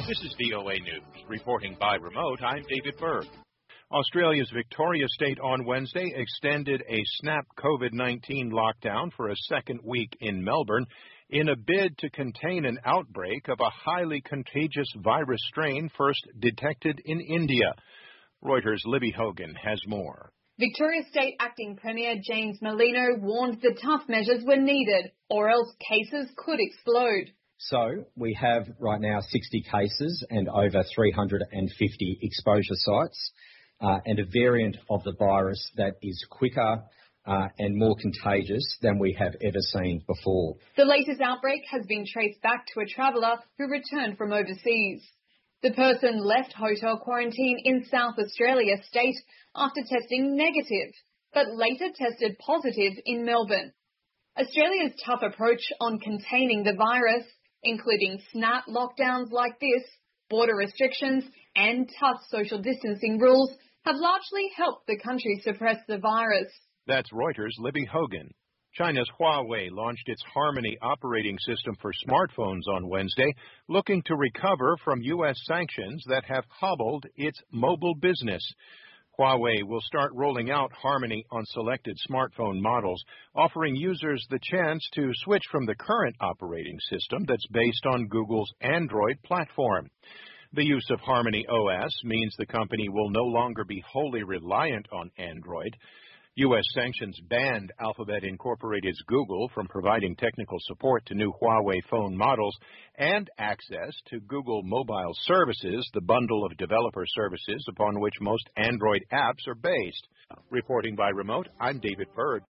This is VOA News. Reporting by remote, I'm David Berg. Australia's Victoria State on Wednesday extended a snap COVID-19 lockdown for a second week in Melbourne in a bid to contain an outbreak of a highly contagious virus strain first detected in India. Reuters' Libby Hogan has more. Victoria State Acting Premier James Merlino warned the tough measures were needed, or else cases could explode. So we have right now 60 cases and over 350 exposure sites and a variant of the virus that is quicker and more contagious than we have ever seen before. The latest outbreak has been traced back to a traveller who returned from overseas. The person left hotel quarantine in South Australia state after testing negative, but later tested positive in Melbourne. Australia's tough approach on containing the virus, including snap lockdowns like this, border restrictions and tough social distancing rules, have largely helped the country suppress the virus. That's Reuters' Libby Hogan. China's Huawei launched its Harmony operating system for smartphones on Wednesday, looking to recover from U.S. sanctions that have hobbled its mobile business. Huawei will start rolling out Harmony on selected smartphone models, offering users the chance to switch from the current operating system that's based on Google's Android platform. The use of Harmony OS means the company will no longer be wholly reliant on Android. U.S. sanctions banned Alphabet Incorporated's Google from providing technical support to new Huawei phone models and access to Google Mobile Services, the bundle of developer services upon which most Android apps are based. Reporting by remote, I'm David Berg.